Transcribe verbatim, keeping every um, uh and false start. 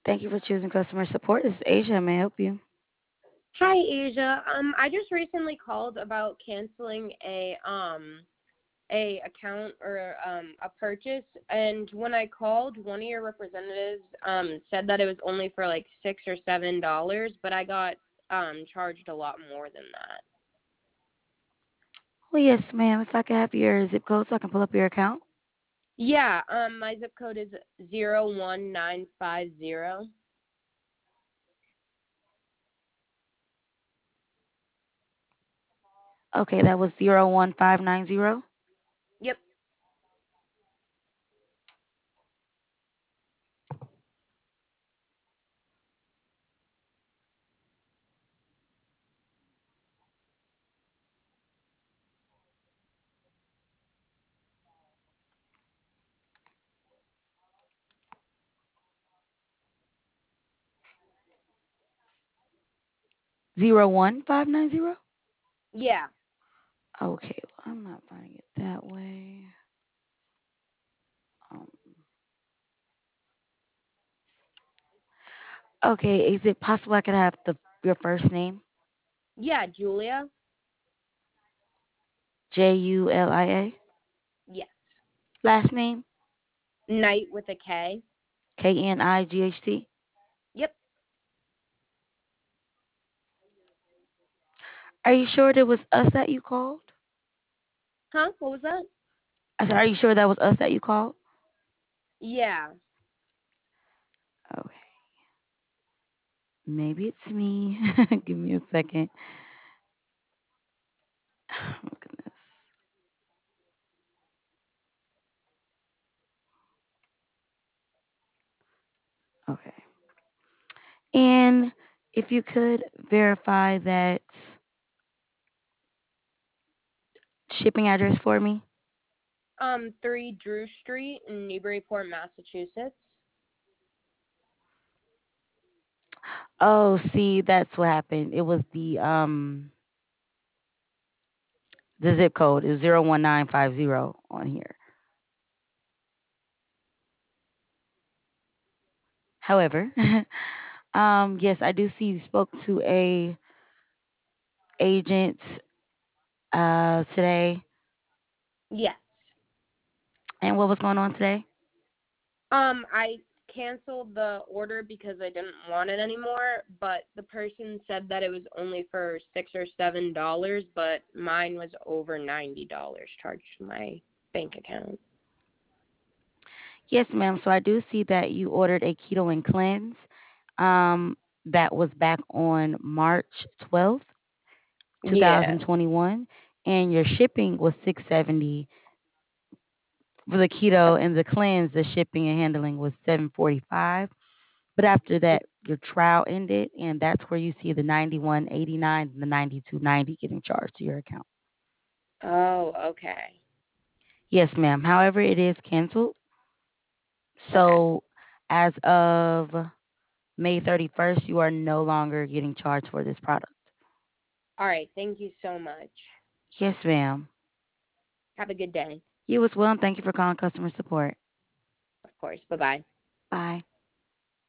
Thank you for choosing customer support. This is Asia. May I help you? Hi, Asia. Um, I just recently called about canceling a um a account or um a purchase, and when I called, one of your representatives um said that it was only for like six or seven dollars, but I got um charged a lot more than that. Well, yes, ma'am. If I could have your zip code so I can pull up your account. Yeah. Um, my zip code is zero one nine five zero. Okay, that was zero one five nine zero. Yep. Zero one five nine zero. Yeah. Okay, well, I'm not finding it that way. Um, okay, is it possible I could have the your first name? Yeah, Julia. J U L I A. Yes. Last name? Knight with a K. K N I G H T. Yep. Are you sure it was us that you called? Huh? What was that? I said, are you sure that was us that you called? Yeah. Okay, maybe it's me. Give me a second. Oh, goodness. Okay. And if you could verify that shipping address for me. Um, three Drew Street in Newburyport, Massachusetts. Oh, see, that's what happened. It was the um the zip code is zero one nine five zero on here. However, um yes, I do see you spoke to a agent uh today. Yes. And what was going on today? Um, I canceled the order because I didn't want it anymore, but the person said that it was only for six or seven dollars, but mine was over ninety dollars charged to my bank account. Yes, ma'am. So I do see that you ordered a keto and cleanse. Um that was back on March twelfth, Yeah. twenty twenty-one, and your shipping was six seventy for the keto, and the cleanse, the shipping and handling was seven forty-five. But after that, your trial ended, and that's where you see the ninety-one eighty-nine and the ninety-two ninety getting charged to your account. Oh, okay. Yes, ma'am. However, it is canceled. Okay. So as of May thirty-first, you are no longer getting charged for this product. All right. Thank you so much. Yes, ma'am. Have a good day. You as well, and thank you for calling customer support. Of course. Bye bye. Bye.